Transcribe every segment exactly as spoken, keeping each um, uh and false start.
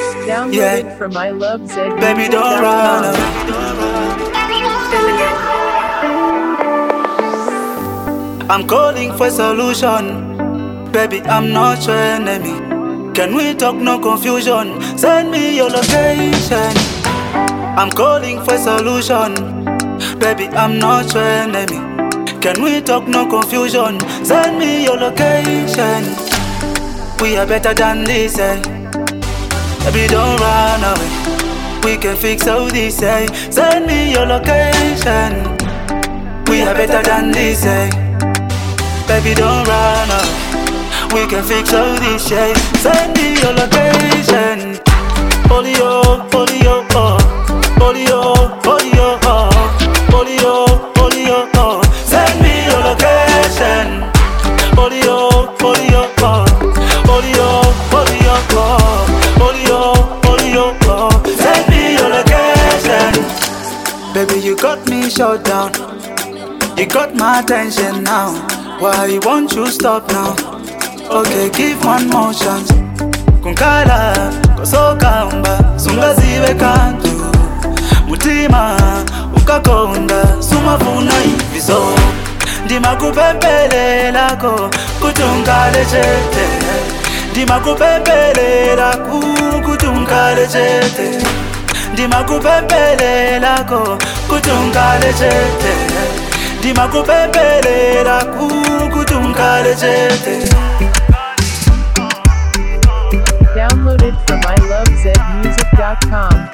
Download it from I love Z music dot com. Baby, don't run away. I'm calling for solution. Baby, I'm not your enemy. Can we talk, no confusion? Send me your location. I'm calling for solution. Baby, I'm not your enemy. Can we talk, no confusion? Send me your location. We are better than this, eh? Baby, don't run away. We can fix all this, eh? Send me your location. We are better than this, eh? Baby, don't run away. We can fix all this, eh? Send me your location. Olio, olio, oh. Olio, olio, oh. Olio, olio, oh. Send me your location. Olio, olio, oh. Olio, olio, oh. Olio, olio, oh. Send me your location. Baby, you got me shut down. You got my attention now. Why won't you stop now? Okay, give one more chance. Kunkala, kosoka umba, sungaziwe kantu. Mutima, ukakonda, sumafuna iviso. Ndima kupepele lako, kutunkale chete. Ndima kupepele lako, kutunkale chete. Ndima kupepele lako, kutunkale chete. Ndima kupepele lako, kutunkale chete. Download it from I love Z music dot com.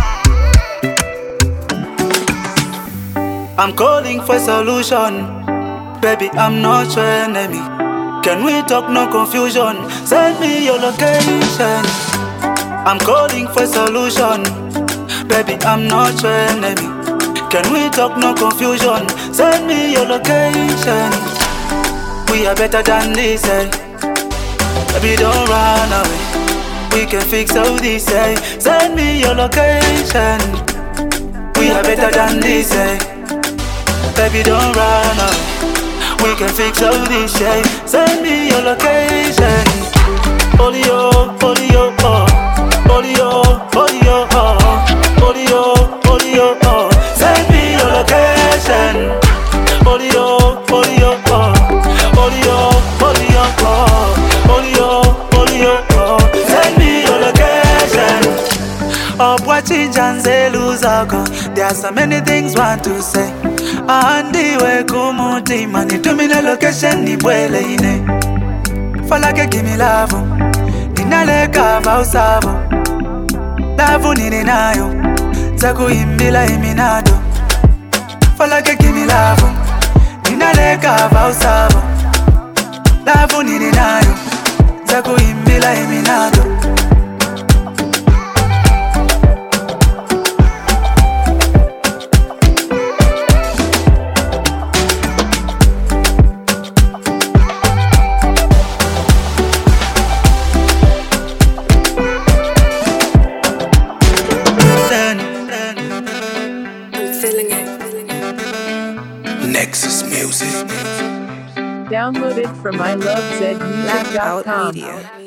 I'm calling for solution. Baby, I'm not your enemy. Can we talk, no confusion? Send me your location. I'm calling for solution. Baby, I'm not your enemy. Can we talk, no confusion? Send me your location. We are better than this, eh? Baby, don't run away. We can fix all this, eh? Send me your location. We are better than this, eh? Baby, don't run away. We can fix all this, eh? Send me your location. Olio, olio, oh. Olio, olio, oh. Olio, olio, oh. Send me your location. Olio, olio, oh. Olio, olio, oh. Olio, olio, oh. Send me your location. Oh, bwachinja nzelu zako. There are so many things want to say. Andiwe kumutima nitumine location nibwele ine. Falake give me love. Ninaleka vausavo. Love nini nayo. Zaku imbila iminado. Falake give me love. Ninaleka vausavo. Love nini nayo. Zaku imbila iminado. Nexus Music. Download it from I love Z music dot com. Media.